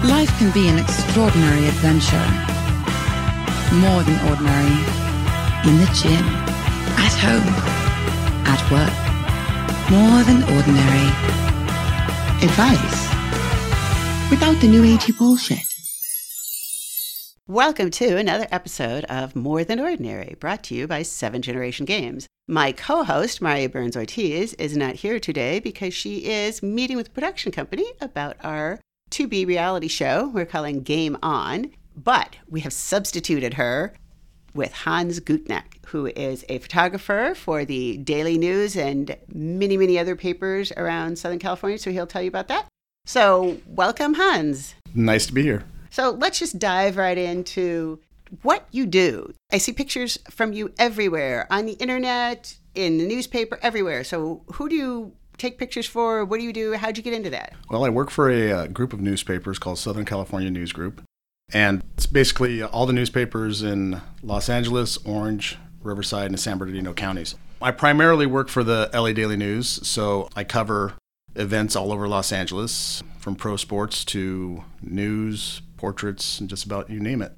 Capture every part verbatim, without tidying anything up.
Life can be an extraordinary adventure. More than ordinary. In the gym. At home. At work. More than ordinary. Advice. Without the new agey bullshit. Welcome to another episode of More Than Ordinary, brought to you by Seven Generation Games. My co-host, Maria Burns-Ortiz, is not here today because she is meeting with the production company about our to-be reality show we're calling Game On. But we have substituted her with Hans Gutneck, who is a photographer for the Daily News and many, many other papers around Southern California, so he'll tell you about that. So welcome, Hans. Nice to be here. So let's just dive right into what you do. I see pictures from you everywhere, on the internet, in the newspaper, everywhere. So who do you take pictures for? What do you do? How'd you get into that? Well, I work for a, uh group of newspapers called Southern California News Group. And it's basically all the newspapers in Los Angeles, Orange, Riverside, and San Bernardino counties. I primarily work for the L A Daily News, so I cover events all over Los Angeles, from pro sports to news, portraits, and just about you name it.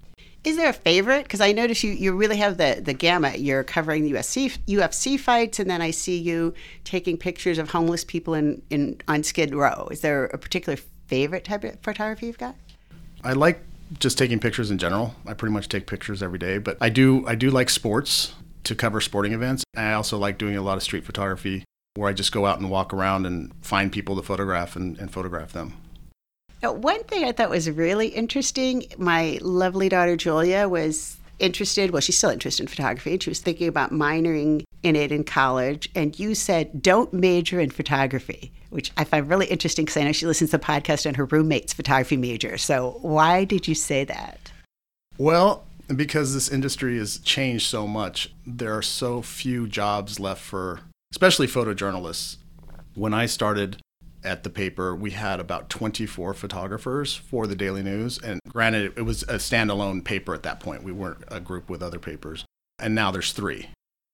Is there a favorite? Because I notice you, you really have the, the gamut. You're covering the U F C, U F C fights, and then I see you taking pictures of homeless people in, in on Skid Row. Is there a particular favorite type of photography you've got? I like just taking pictures in general. I pretty much take pictures every day, but I do I do like sports, to cover sporting events. I also like doing a lot of street photography where I just go out and walk around and find people to photograph and, and photograph them. Now, one thing I thought was really interesting, my lovely daughter Julia was interested, well, she's still interested in photography, and she was thinking about minoring in it in college, and you said, don't major in photography, which I find really interesting because I know she listens to the podcast and her roommate's photography major. So why did you say that? Well, because this industry has changed so much. There are so few jobs left for, especially photojournalists. When I started at the paper, we had about twenty-four photographers for the Daily News. And granted, it was a standalone paper at that point. We weren't a group with other papers. And now there's three.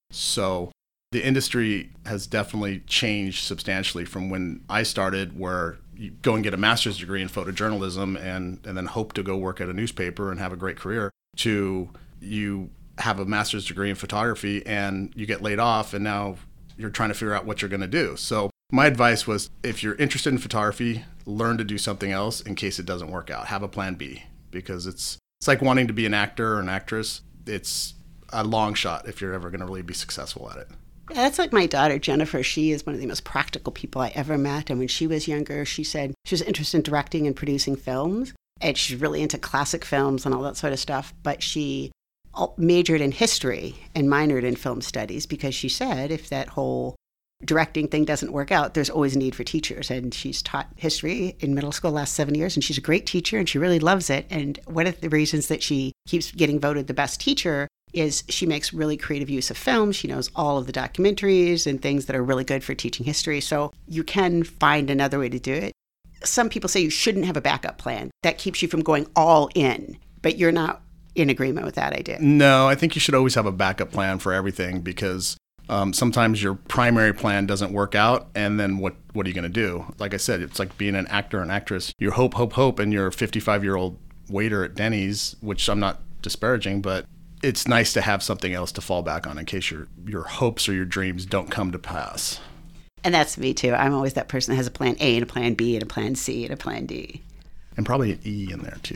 So the industry has definitely changed substantially from when I started, where you go and get a master's degree in photojournalism and, and then hope to go work at a newspaper and have a great career, to you have a master's degree in photography and you get laid off and now you're trying to figure out what you're going to do. So my advice was, if you're interested in photography, learn to do something else in case it doesn't work out. Have a plan B, because it's it's like wanting to be an actor or an actress. It's a long shot if you're ever going to really be successful at it. Yeah, that's like my daughter, Jennifer. She is one of the most practical people I ever met. And when she was younger, she said she was interested in directing and producing films. And she's really into classic films and all that sort of stuff. But she majored in history and minored in film studies because she said if that whole directing thing doesn't work out, there's always a need for teachers. And she's taught history in middle school the last seven years, and she's a great teacher, and she really loves it. And one of the reasons that she keeps getting voted the best teacher is she makes really creative use of film. She knows all of the documentaries and things that are really good for teaching history. So you can find another way to do it. Some people say you shouldn't have a backup plan. That keeps you from going all in, but you're not in agreement with that idea. No, I think you should always have a backup plan for everything, because um, sometimes your primary plan doesn't work out, and then what, what are you going to do? Like I said, it's like being an actor or an actress. You hope, hope, hope, and you're a fifty-five-year-old waiter at Denny's, which I'm not disparaging, but it's nice to have something else to fall back on in case your your hopes or your dreams don't come to pass. And that's me too. I'm always that person that has a plan A and a plan B and a plan C and a plan D. And probably an E in there too.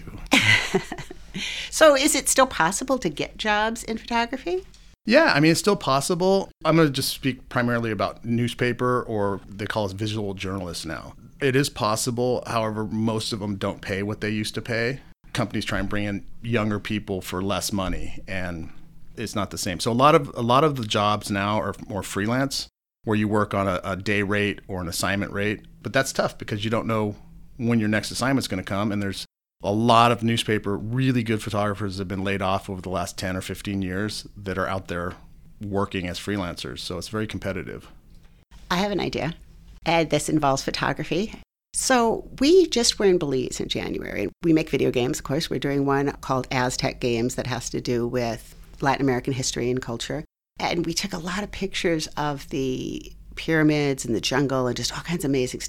So is it still possible to get jobs in photography? Yeah, I mean, it's still possible. I'm going to just speak primarily about newspaper, or they call us visual journalists now. It is possible. However, most of them don't pay what they used to pay. Companies try and bring in younger people for less money, and it's not the same. So a lot of a lot of the jobs now are more freelance, where you work on a, a day rate or an assignment rate. But that's tough because you don't know when your next assignment's going to come, and there's a lot of newspaper, really good photographers have been laid off over the last ten or fifteen years that are out there working as freelancers. So it's very competitive. I have an idea, and this involves photography. So we just were in Belize in January. We make video games, of course. We're doing one called Aztec Games that has to do with Latin American history and culture. And we took a lot of pictures of the pyramids and the jungle and just all kinds of amazing stuff.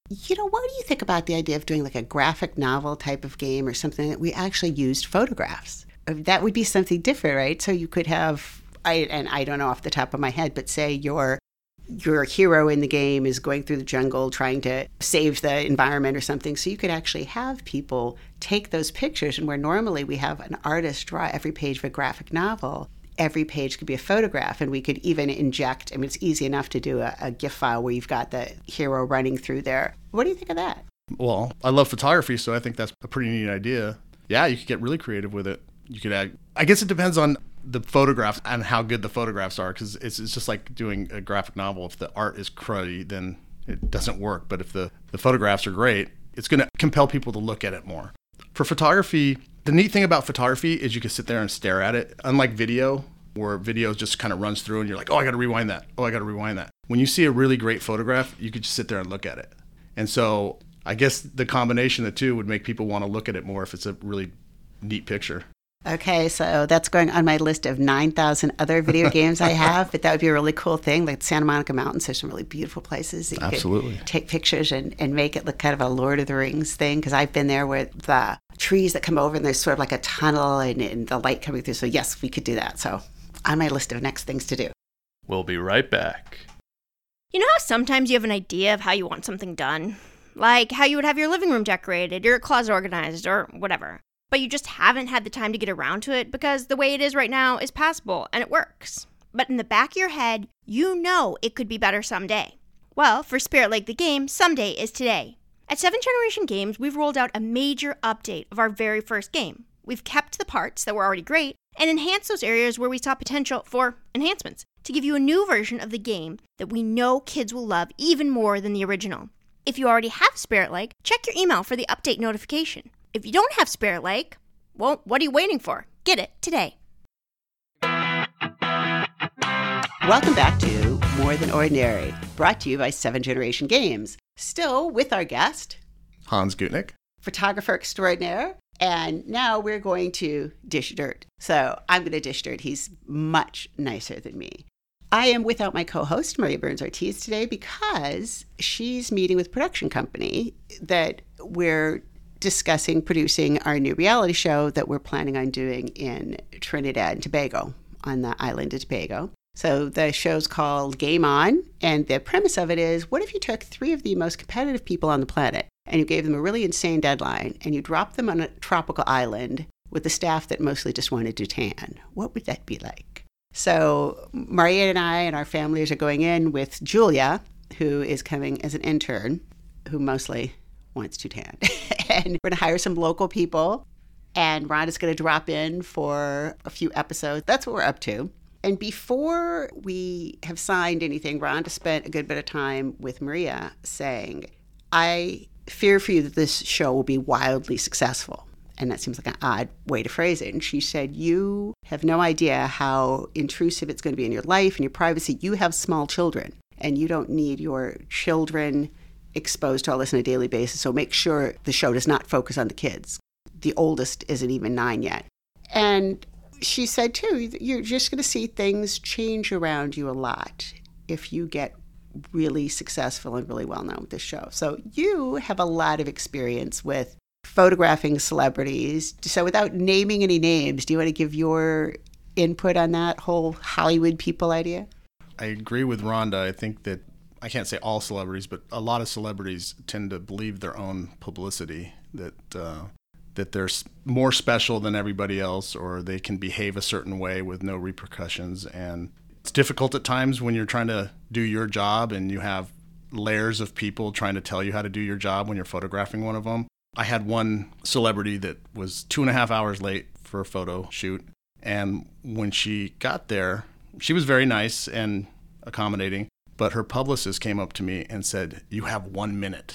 You know, what do you think about the idea of doing like a graphic novel type of game or something that we actually used photographs? That would be something different, right? So you could have, I and I don't know off the top of my head, but say your your hero in the game is going through the jungle trying to save the environment or something. So you could actually have people take those pictures, and where normally we have an artist draw every page of a graphic novel, every page could be a photograph, and we could even inject, I mean, it's easy enough to do a, a GIF file where you've got the hero running through there. What do you think of that? Well, I love photography, so I think that's a pretty neat idea. Yeah, you could get really creative with it. You could add, I guess it depends on the photographs and how good the photographs are, because it's, it's just like doing a graphic novel. If the art is cruddy, then it doesn't work. But if the, the photographs are great, it's going to compel people to look at it more. For photography, the neat thing about photography is you can sit there and stare at it. Unlike video, where video just kind of runs through and you're like, oh, I got to rewind that. Oh, I got to rewind that. When you see a really great photograph, you could just sit there and look at it. And so I guess the combination of the two would make people want to look at it more if it's a really neat picture. Okay, so that's going on my list of nine thousand other video games I have, but that would be a really cool thing. Like Santa Monica Mountains, there's some really beautiful places that you Absolutely. could take pictures and, and make it look kind of a Lord of the Rings thing, because I've been there with the trees that come over and there's sort of like a tunnel and, and the light coming through. So yes, we could do that. So on my list of next things to do. We'll be right back. You know how sometimes you have an idea of how you want something done? Like how you would have your living room decorated, your closet organized, or whatever. But you just haven't had the time to get around to it because the way it is right now is passable and it works. But in the back of your head, you know it could be better someday. Well, for Spirit Lake the game, someday is today. At seventh Generation Games, we've rolled out a major update of our very first game. We've kept the parts that were already great and enhanced those areas where we saw potential for enhancements to give you a new version of the game that we know kids will love even more than the original. If you already have Spirit Lake, check your email for the update notification. If you don't have Spirit Lake, well, what are you waiting for? Get it today. Welcome back to More Than Ordinary, brought to you by seventh Generation Games. Still with our guest, Hans Gutnick, photographer extraordinaire, and now we're going to dish dirt. So I'm going to dish dirt. He's much nicer than me. I am without my co-host, Maria Burns-Ortiz, today because she's meeting with a production company that we're discussing producing our new reality show that we're planning on doing in Trinidad and Tobago, on the island of Tobago. So the show's called Game On, and the premise of it is, what if you took three of the most competitive people on the planet and you gave them a really insane deadline and you dropped them on a tropical island with a staff that mostly just wanted to tan? What would that be like? So Maria and I and our families are going in with Julia, who is coming as an intern, who mostly wants to tan. And we're going to hire some local people, and Rhonda's going to drop in for a few episodes. That's what we're up to. And before we have signed anything, Rhonda spent a good bit of time with Maria saying, I fear for you that this show will be wildly successful. And that seems like an odd way to phrase it. And she said, you have no idea how intrusive it's going to be in your life and your privacy. You have small children, and you don't need your children exposed to all this on a daily basis. So make sure the show does not focus on the kids. The oldest isn't even nine yet. And she said, too, you're just going to see things change around you a lot if you get really successful and really well known with this show. So you have a lot of experience with photographing celebrities. So without naming any names, do you want to give your input on that whole Hollywood people idea? I agree with Rhonda. I think that, I can't say all celebrities, but a lot of celebrities tend to believe their own publicity, that uh, that they're more special than everybody else, or they can behave a certain way with no repercussions. And it's difficult at times when you're trying to do your job and you have layers of people trying to tell you how to do your job when you're photographing one of them. I had one celebrity that was two and a half hours late for a photo shoot. And when she got there, she was very nice and accommodating. But her publicist came up to me and said, you have one minute.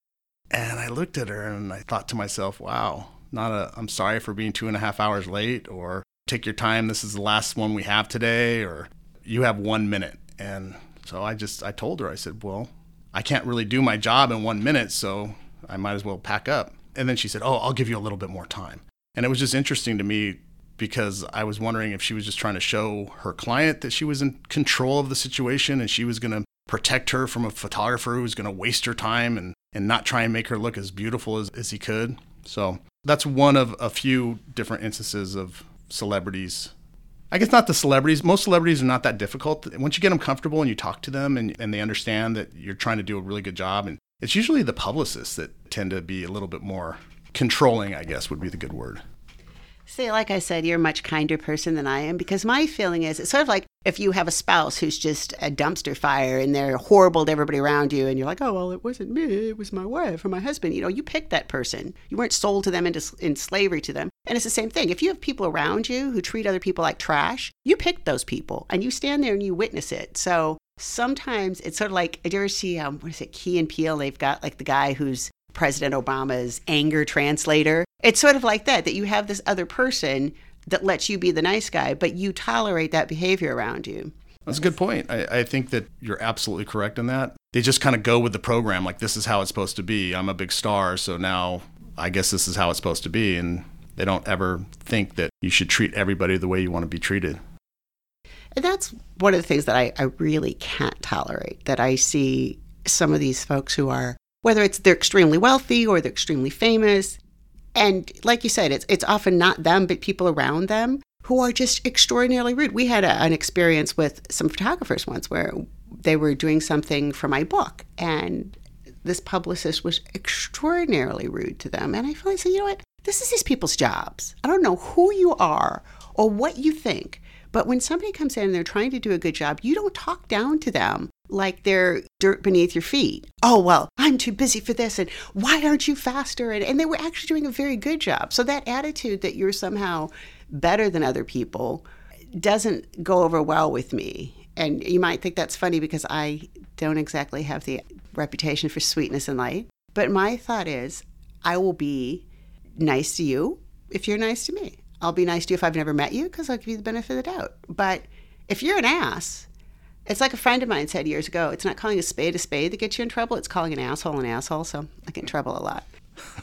And I looked at her and I thought to myself, wow, not a, I'm sorry for being two and a half hours late, or take your time, this is the last one we have today, or you have one minute. And so I just, I told her, I said, well, I can't really do my job in one minute, so I might as well pack up. And then she said, oh, I'll give you a little bit more time. And it was just interesting to me because I was wondering if she was just trying to show her client that she was in control of the situation and she was going to protect her from a photographer who was going to waste her time and and not try and make her look as beautiful as, as he could. So that's one of a few different instances of celebrities. I guess not the celebrities. Most celebrities are not that difficult. Once you get them comfortable and you talk to them and, and they understand that you're trying to do a really good job, and it's usually the publicists that tend to be a little bit more controlling, I guess would be the good word. See, like I said, you're a much kinder person than I am, because my feeling is it's sort of like if you have a spouse who's just a dumpster fire and they're horrible to everybody around you and you're like, oh, well, it wasn't me, it was my wife or my husband. You know, you picked that person. You weren't sold to them into in slavery to them. And it's the same thing. If you have people around you who treat other people like trash, you picked those people and you stand there and you witness it. So sometimes it's sort of like, did you ever see, um, what is it, Key and Peele? They've got like the guy who's President Obama's anger translator. It's sort of like that, that you have this other person that lets you be the nice guy, but you tolerate that behavior around you. That's a good point. I, I think that you're absolutely correct in that. They just kind of go with the program, like this is how it's supposed to be. I'm a big star, so now I guess this is how it's supposed to be. And they don't ever think that you should treat everybody the way you want to be treated. And that's one of the things that I, I really can't tolerate, that I see some of these folks who are, whether it's they're extremely wealthy or they're extremely famous. And like you said, it's it's often not them, but people around them who are just extraordinarily rude. We had a, an experience with some photographers once where they were doing something for my book, and this publicist was extraordinarily rude to them. And I finally said, you know what? This is these people's jobs. I don't know who you are or what you think, but when somebody comes in and they're trying to do a good job, you don't talk down to them like they're dirt beneath your feet. Oh, well, I'm too busy for this, and why aren't you faster? And, and they were actually doing a very good job. So that attitude that you're somehow better than other people doesn't go over well with me. And you might think that's funny because I don't exactly have the reputation for sweetness and light. But my thought is, I will be nice to you if you're nice to me. I'll be nice to you if I've never met you because I'll give you the benefit of the doubt. But if you're an ass, it's like a friend of mine said years ago, it's not calling a spade a spade that gets you in trouble, it's calling an asshole an asshole, so I get in trouble a lot.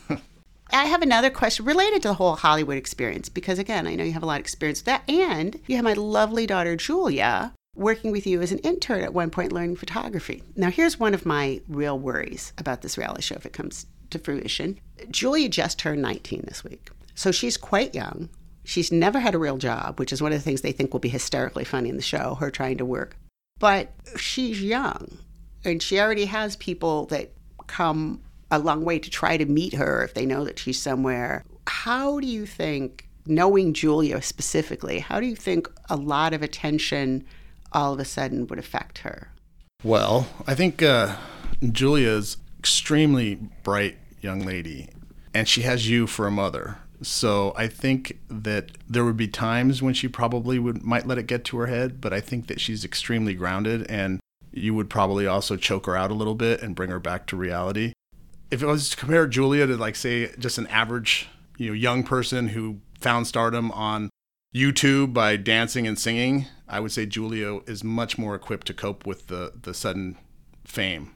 I have another question related to the whole Hollywood experience, because again, I know you have a lot of experience with that, and you have my lovely daughter, Julia, working with you as an intern at one point learning photography. Now, here's one of my real worries about this reality show if it comes to fruition. Julia just turned nineteen this week, so she's quite young. She's never had a real job, which is one of the things they think will be hysterically funny in the show, her trying to work. But she's young, and she already has people that come a long way to try to meet her if they know that she's somewhere. How do you think, knowing Julia specifically, how do you think a lot of attention all of a sudden would affect her? Well, I think uh, Julia's extremely bright young lady, and she has you for a mother. So I think that there would be times when she probably would might let it get to her head, but I think that she's extremely grounded, and you would probably also choke her out a little bit and bring her back to reality. If it was to compare Julia to, like, say, just an average, you know, young person who found stardom on YouTube by dancing and singing, I would say Julia is much more equipped to cope with the, the sudden fame.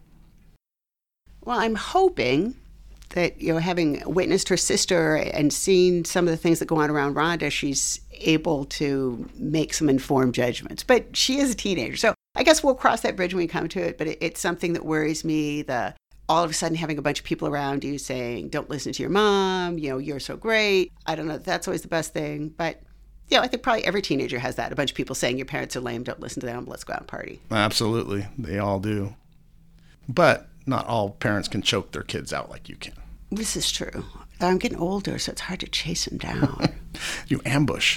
Well, I'm hoping that, you know, having witnessed her sister and seen some of the things that go on around Rhonda, she's able to make some informed judgments. But she is a teenager, so I guess we'll cross that bridge when we come to it. But it, it's something that worries me, the all of a sudden having a bunch of people around you saying, don't listen to your mom, you know, you're so great. I don't know if that's always the best thing. But, you know, I think probably every teenager has that. A bunch of people saying your parents are lame, don't listen to them, let's go out and party. Absolutely. They all do. But not all parents can choke their kids out like you can. This is true. I'm getting older, so it's hard to chase them down. You ambush.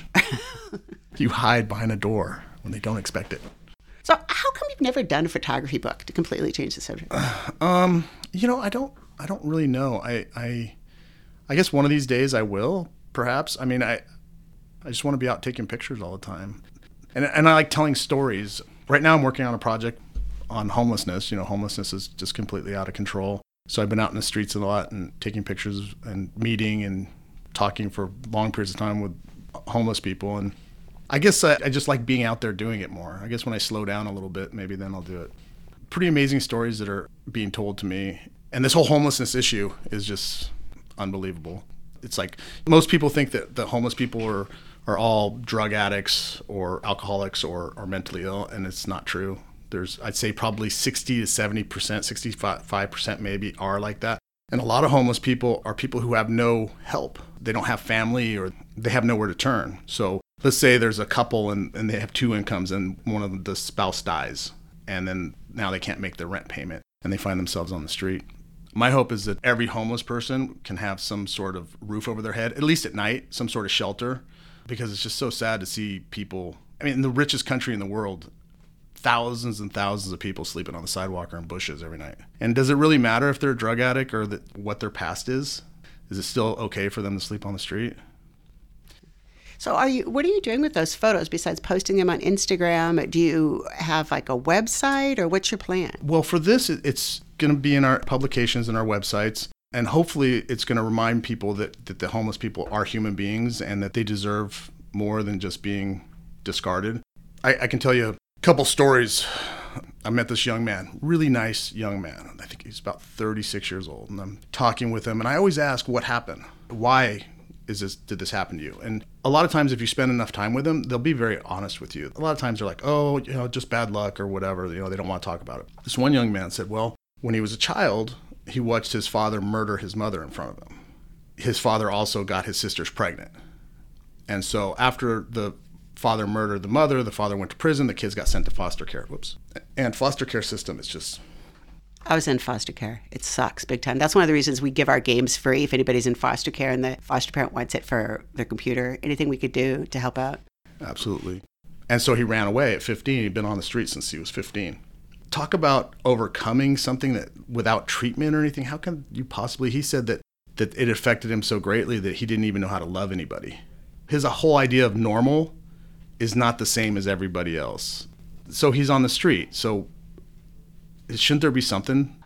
You hide behind a door when they don't expect it. So how come you've never done a photography book, to completely change the subject? Uh, um, you know, I don't I don't really know. I, I I guess one of these days I will, perhaps. I mean, I I just want to be out taking pictures all the time. And and I like telling stories. Right now I'm working on a project on homelessness. You know, homelessness is just completely out of control. So I've been out in the streets a lot and taking pictures and meeting and talking for long periods of time with homeless people. And I guess I, I just like being out there doing it more. I guess when I slow down a little bit, maybe then I'll do it. Pretty amazing stories that are being told to me. And this whole homelessness issue is just unbelievable. It's like most people think that the homeless people are, are all drug addicts or alcoholics or, or mentally ill, and it's not true. There's, I'd say probably sixty to seventy percent, sixty-five percent maybe are like that. And a lot of homeless people are people who have no help. They don't have family or they have nowhere to turn. So let's say there's a couple and, and they have two incomes and one of them, the spouse dies. And then now they can't make their rent payment and they find themselves on the street. My hope is that every homeless person can have some sort of roof over their head, at least at night, some sort of shelter, because it's just so sad to see people. I mean, in the richest country in the world, thousands and thousands of people sleeping on the sidewalk or in bushes every night. And does it really matter if they're a drug addict or that what their past is? Is it still okay for them to sleep on the street? So are you? What are you doing with those photos besides posting them on Instagram? Do you have like a website or what's your plan? Well, for this, it's going to be in our publications and our websites. And hopefully it's going to remind people that, that the homeless people are human beings and that they deserve more than just being discarded. I, I can tell you a couple stories. I met this young man, really nice young man. I think he's about thirty-six years old. And I'm talking with him. And I always ask, what happened? Why is this, did this happen to you? And a lot of times if you spend enough time with them, they'll be very honest with you. A lot of times they're like, oh, you know, just bad luck or whatever. You know, they don't want to talk about it. This one young man said, well, when he was a child, he watched his father murder his mother in front of him. His father also got his sisters pregnant. And so after the father murdered the mother, the father went to prison, the kids got sent to foster care. Whoops. And foster care system is just... I was in foster care. It sucks big time. That's one of the reasons we give our games free if anybody's in foster care and the foster parent wants it for their computer. Anything we could do to help out. Absolutely. And so he ran away at fifteen. He'd been on the street since he was fifteen. Talk about overcoming something that without treatment or anything. How can you possibly... He said that, that it affected him so greatly that he didn't even know how to love anybody. His whole idea of normal is not the same as everybody else. So he's on the street. So shouldn't there be something?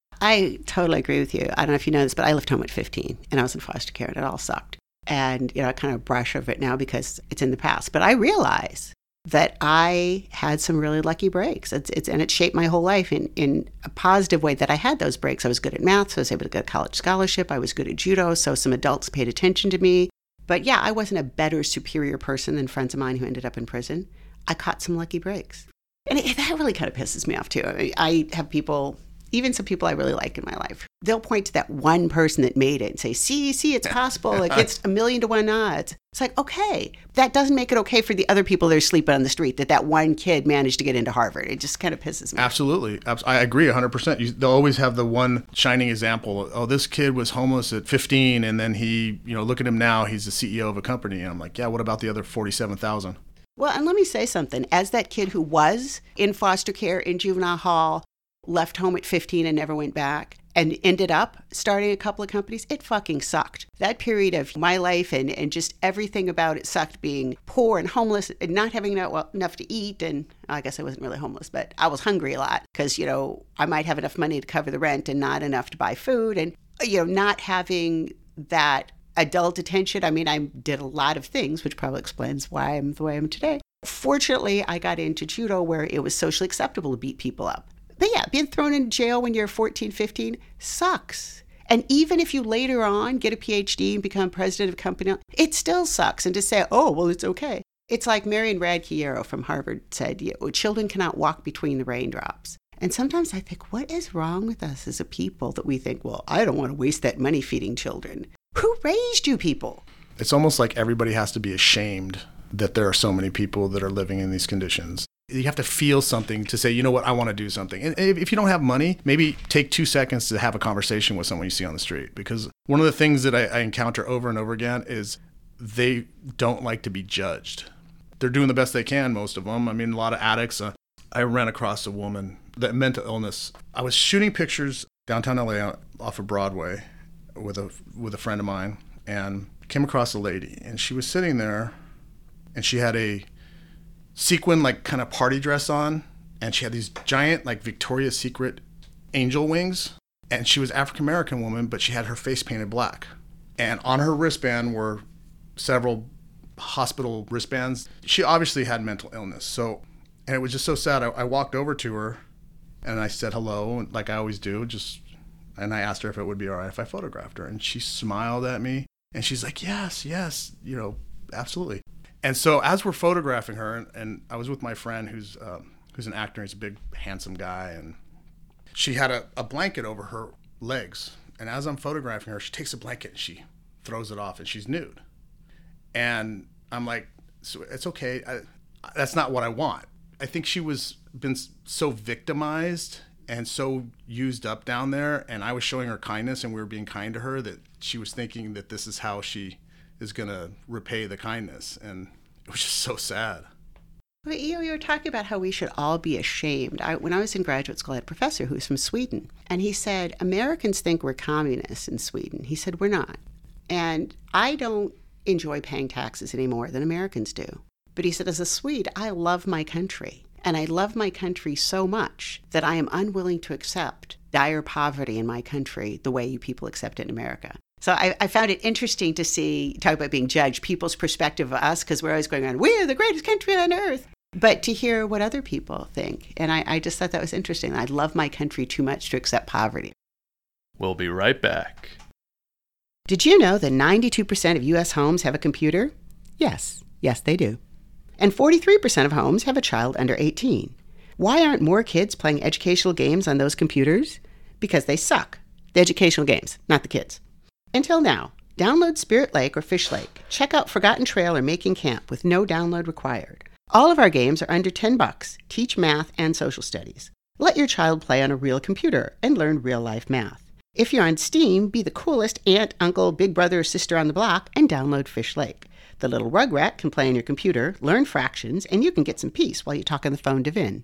I totally agree with you. I don't know if you know this, but I left home at fifteen and I was in foster care and it all sucked. And, you know, I kind of brush over it now because it's in the past. But I realize that I had some really lucky breaks. It's, it's and it shaped my whole life in, in a positive way that I had those breaks. I was good at math, so I was able to get a college scholarship. I was good at judo, so some adults paid attention to me. But yeah, I wasn't a better, superior person than friends of mine who ended up in prison. I caught some lucky breaks. And it, that really kind of pisses me off, too. I mean, I have people, even some people I really like in my life, they'll point to that one person that made it and say, see, see, it's possible. Like, it's a million to one odds. It's like, okay, that doesn't make it okay for the other people that are sleeping on the street, that that one kid managed to get into Harvard. It just kind of pisses me off. Absolutely. I agree one hundred percent. You, they'll always have the one shining example. Oh, this kid was homeless at fifteen, and then he, you know, look at him now. He's the C E O of a company. And I'm like, yeah, what about the other forty-seven thousand? Well, and let me say something. As that kid who was in foster care in juvenile hall, left home at fifteen and never went back, and ended up starting a couple of companies, it fucking sucked. That period of my life and, and just everything about it sucked, being poor and homeless and not having enough, well, enough to eat. And I guess I wasn't really homeless, but I was hungry a lot because, you know, I might have enough money to cover the rent and not enough to buy food. And, you know, not having that adult attention. I mean, I did a lot of things, which probably explains why I'm the way I am today. Fortunately, I got into judo where it was socially acceptable to beat people up. But yeah, being thrown in jail when you're fourteen, fifteen sucks. And even if you later on get a P H D and become president of a company, it still sucks. And to say, oh, well, it's okay. It's like Marian Radkiero from Harvard said, you know, children cannot walk between the raindrops. And sometimes I think, what is wrong with us as a people that we think, well, I don't want to waste that money feeding children. Who raised you people? It's almost like everybody has to be ashamed that there are so many people that are living in these conditions. You have to feel something to say, you know what, I want to do something. And if you don't have money, maybe take two seconds to have a conversation with someone you see on the street. Because one of the things that I, I encounter over and over again is they don't like to be judged. They're doing the best they can, most of them. I mean, a lot of addicts. Uh, I ran across a woman that mental illness. I was shooting pictures downtown L A off of Broadway with a with a friend of mine, and came across a lady, and she was sitting there, and she had a sequin like kind of party dress on, and she had these giant like Victoria's Secret angel wings, and she was African American woman, but she had her face painted black, and on her wristband were several hospital wristbands. She obviously had mental illness, so, and it was just so sad. I, I walked over to her and I said hello, like I always do, just, and I asked her if it would be all right if I photographed her, and she smiled at me, and she's like, yes, yes, you know, absolutely. And so as we're photographing her, and, and I was with my friend who's um, who's an actor. He's a big, handsome guy. And she had a, a blanket over her legs. And as I'm photographing her, she takes a blanket and she throws it off and she's nude. And I'm like, so it's okay. I, that's not what I want. I think she was been so victimized and so used up down there, and I was showing her kindness and we were being kind to her, that she was thinking that this is how she is going to repay the kindness. And it was just so sad. Well, you know, you were talking about how we should all be ashamed. I, when I was in graduate school, I had a professor who was from Sweden, and he said, Americans think we're communists in Sweden. He said, we're not. And I don't enjoy paying taxes any more than Americans do. But he said, as a Swede, I love my country. And I love my country so much that I am unwilling to accept dire poverty in my country the way you people accept it in America. So I, I found it interesting to see, talk about being judged, people's perspective of us, because we're always going on, we're the greatest country on earth. But to hear what other people think. And I, I just thought that was interesting. I love my country too much to accept poverty. We'll be right back. Did you know that ninety-two percent of U S homes have a computer? Yes, yes, they do. And forty-three percent of homes have a child under eighteen. Why aren't more kids playing educational games on those computers? Because they suck. The educational games, not the kids. Until now, download Spirit Lake or Fish Lake. Check out Forgotten Trail or Making Camp with no download required. All of our games are under ten bucks. Teach math and social studies. Let your child play on a real computer and learn real-life math. If you're on Steam, be the coolest aunt, uncle, big brother, or sister on the block and download Fish Lake. The little rugrat can play on your computer, learn fractions, and you can get some peace while you talk on the phone to Vin.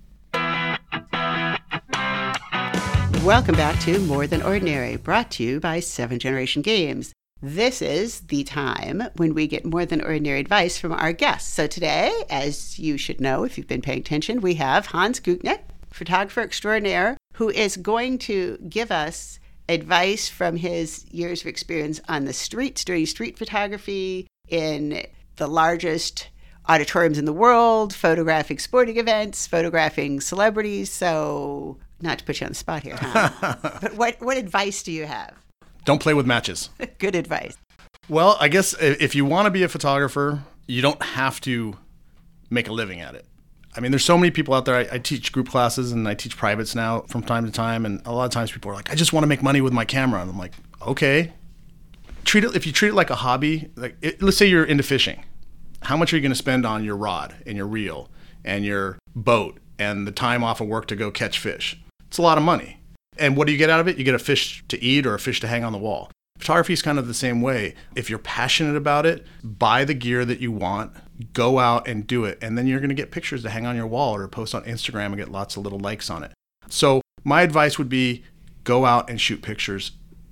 Welcome back to More Than Ordinary, brought to you by Seven Generation Games. This is the time when we get more than ordinary advice from our guests. So today, as you should know if you've been paying attention, we have Hans Gutnick, photographer extraordinaire, who is going to give us advice from his years of experience on the streets, doing street photography in the largest auditoriums in the world, photographing sporting events, photographing celebrities. So, not to put you on the spot here, huh? But what, what advice do you have? Don't play with matches. Good advice. Well, I guess if you want to be a photographer, you don't have to make a living at it. I mean, there's so many people out there. I, I teach group classes and I teach privates now from time to time. And a lot of times people are like, I just want to make money with my camera. And I'm like, okay. Treat it, if you treat it like a hobby, like it, let's say you're into fishing. How much are you going to spend on your rod and your reel and your boat and the time off of work to go catch fish? It's a lot of money. And what do you get out of it? You get a fish to eat or a fish to hang on the wall. Photography is kind of the same way. If you're passionate about it, buy the gear that you want, go out and do it. And then you're going to get pictures to hang on your wall or post on Instagram and get lots of little likes on it. So my advice would be go out and shoot pictures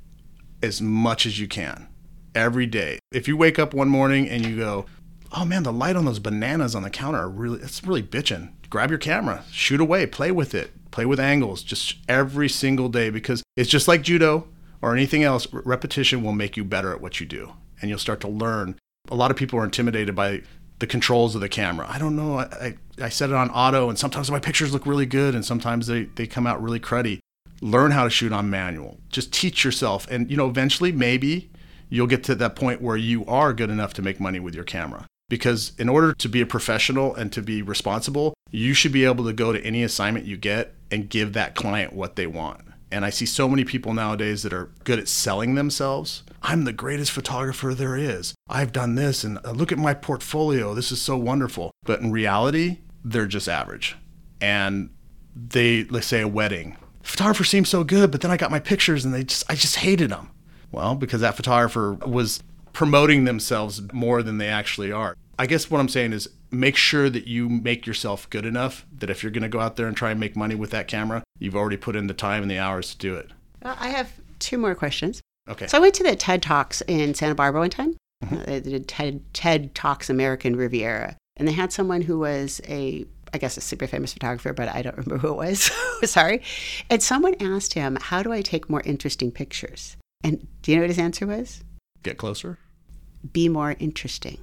as much as you can every day. If you wake up one morning and you go, oh man, the light on those bananas on the counter are really, it's really bitching. Grab your camera, shoot away, play with it, play with angles, just every single day, because it's just like judo or anything else. Repetition will make you better at what you do, and you'll start to learn. A lot of people are intimidated by the controls of the camera. I don't know, I, I, I set it on auto, and sometimes my pictures look really good, and sometimes they, they come out really cruddy. Learn how to shoot on manual. Just teach yourself, and you know, eventually, maybe you'll get to that point where you are good enough to make money with your camera. Because in order to be a professional and to be responsible, you should be able to go to any assignment you get and give that client what they want. And I see so many people nowadays that are good at selling themselves. I'm the greatest photographer there is. I've done this, and look at my portfolio. This is so wonderful. But in reality, they're just average. And they, let's say a wedding. Photographer seems so good, but then I got my pictures and they just, I just hated them. Well, because that photographer was promoting themselves more than they actually are. I guess what I'm saying is make sure that you make yourself good enough that if you're going to go out there and try and make money with that camera, you've already put in the time and the hours to do it. Well, I have two more questions. Okay. So I went to the TED Talks in Santa Barbara one time. Mm-hmm. Uh, they did TED, TED Talks American Riviera. And they had someone who was a, I guess, a super famous photographer, but I don't remember who it was. Sorry. And someone asked him, how do I take more interesting pictures? And do you know what his answer was? Get closer. Be more interesting.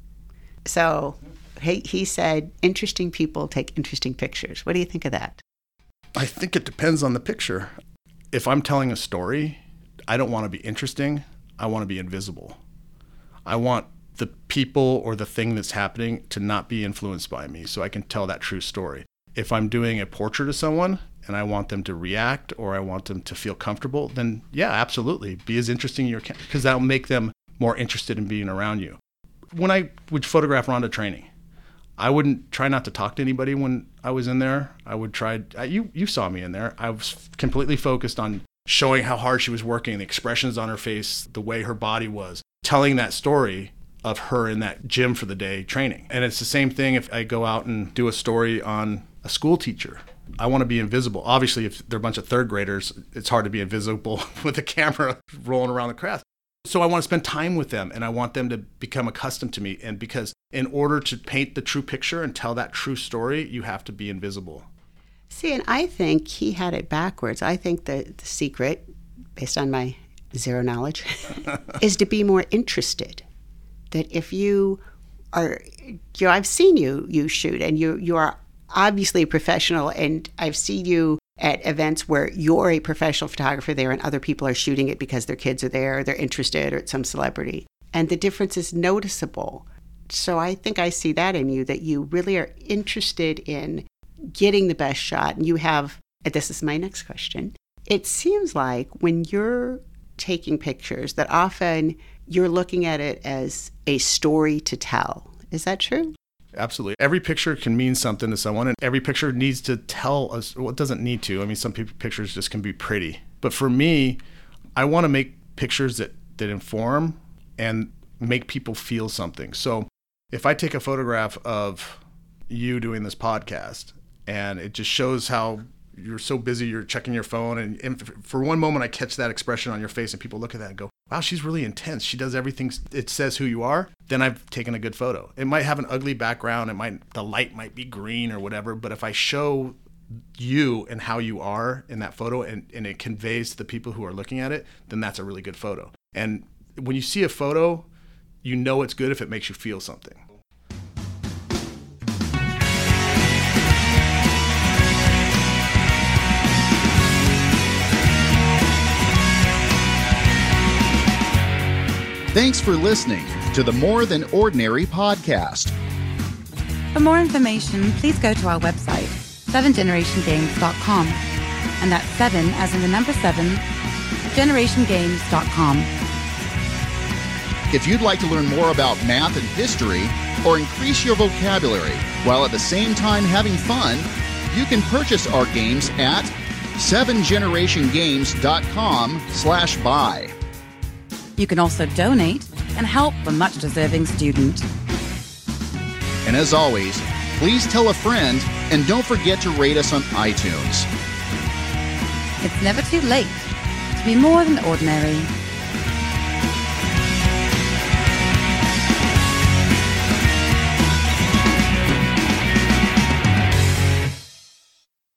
So he, he said, interesting people take interesting pictures. What do you think of that? I think it depends on the picture. If I'm telling a story, I don't want to be interesting. I want to be invisible. I want the people or the thing that's happening to not be influenced by me so I can tell that true story. If I'm doing a portrait of someone and I want them to react or I want them to feel comfortable, then yeah, absolutely. Be as interesting as you can, because that'll make them more interested in being around you. When I would photograph Rhonda training, I wouldn't try not to talk to anybody when I was in there. I would try, you you saw me in there. I was completely focused on showing how hard she was working, the expressions on her face, the way her body was, telling that story of her in that gym for the day training. And it's the same thing if I go out and do a story on a school teacher. I want to be invisible. Obviously, if they're a bunch of third graders, it's hard to be invisible with a camera rolling around the class. So I want to spend time with them, and I want them to become accustomed to me. And because in order to paint the true picture and tell that true story, you have to be invisible. See, and I think he had it backwards. I think the, the secret, based on my zero knowledge, is to be more interested. That if you are, you know, I've seen you, you shoot, and you you are obviously a professional, and I've seen you at events where you're a professional photographer there and other people are shooting it because their kids are there, or they're interested, or it's some celebrity. And the difference is noticeable. So I think I see that in you, that you really are interested in getting the best shot. And you have, and this is my next question, it seems like when you're taking pictures that often you're looking at it as a story to tell. Is that true? Absolutely. Every picture can mean something to someone, and every picture needs to tell us. Well, it doesn't need to. I mean, some people, pictures just can be pretty. But for me, I want to make pictures that, that inform and make people feel something. So if I take a photograph of you doing this podcast and it just shows how you're so busy, you're checking your phone, and, and for one moment I catch that expression on your face and people look at that and go, wow, she's really intense. She does everything. It says who you are. Then I've taken a good photo. It might have an ugly background. It might, the light might be green or whatever. But if I show you and how you are in that photo and, and it conveys to the people who are looking at it, then that's a really good photo. And when you see a photo, you know it's good if it makes you feel something. Thanks for listening to the More Than Ordinary podcast. For more information, please go to our website, seven generation games dot com. And that's seven as in the number seven, generation games dot com. If you'd like to learn more about math and history or increase your vocabulary while at the same time having fun, you can purchase our games at seven generation games dot com slash buy. You can also donate and help a much deserving student. And as always, please tell a friend and don't forget to rate us on iTunes. It's never too late to be more than ordinary.